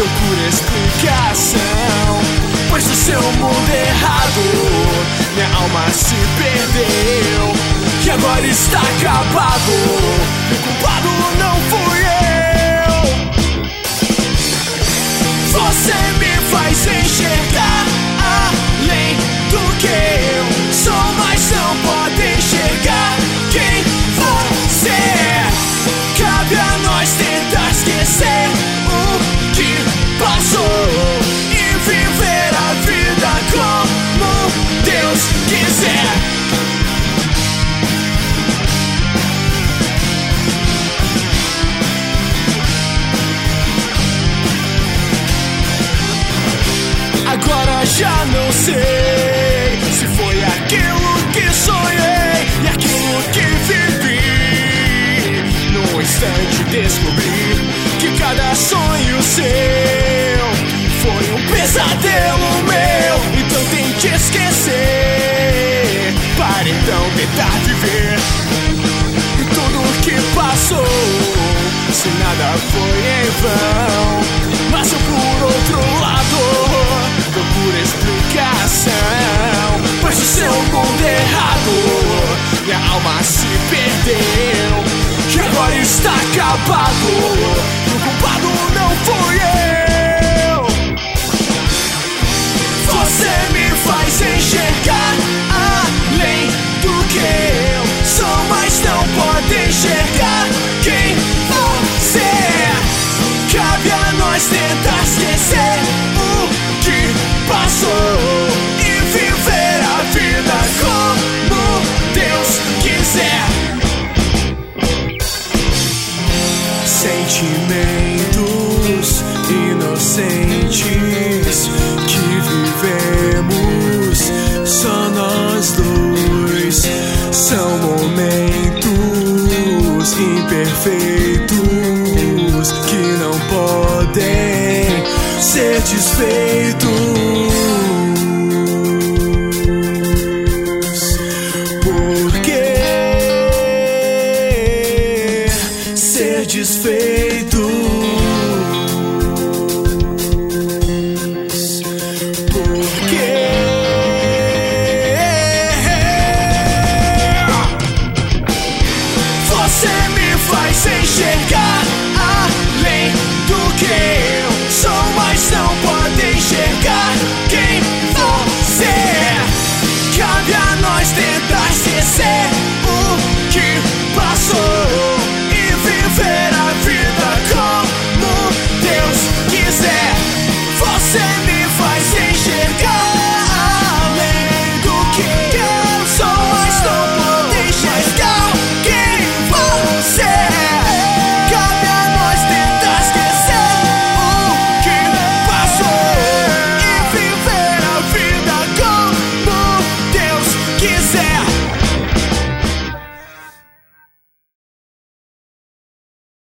procuro explicação, pois no seu mundo errado minha alma se perdeu e agora está acabado. O culpado não fui eu. Você me faz enxergar além do que eu sou, mas não pode enxergar quem você é. Cabe a nós tentar esquecer o que passou e viver a vida como Deus quiser. Agora já não sei se foi aquilo que sonhei e aquilo que vivi. Num instante descobri que cada sonho seu foi um pesadelo meu. Então tente esquecer para então tentar viver. E tudo que passou, se nada foi em vão. Mas eu por outro lado procuro explicação, pois o seu mundo errado minha alma se perdeu e agora está acabado. O culpado não fui eu. Você me faz enxergar além do que eu sou, mas não pode enxergar quem você é. Cabe a nós tentar esquecer o que passou e viver a vida como Deus quiser. Sentimentos inocentes que vivemos só nós dois, são momentos imperfeitos que não podem ser desfeitos. Por que ser desfeito?